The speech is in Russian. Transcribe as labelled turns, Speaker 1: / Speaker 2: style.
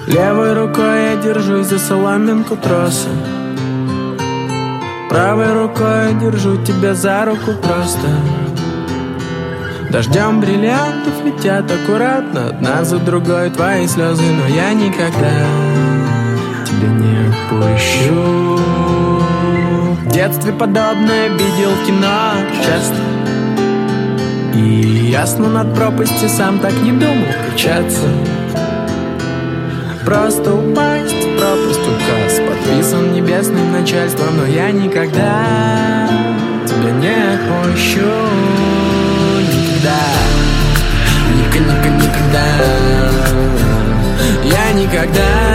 Speaker 1: Левой рукой я держусь за соломинку троса, правой рукой я держу тебя за руку просто. Дождем бриллиантов летят аккуратно, одна за другой твои слезы, но я никогда тебя не отпущу. В детстве подобное видел в кино часто, и ясно над пропастью сам так не думал качаться. Просто упасть в пропасть указ подписан небесным начальством, но я никогда тебя не отпущу. Никогда, никогда, никогда. Я никогда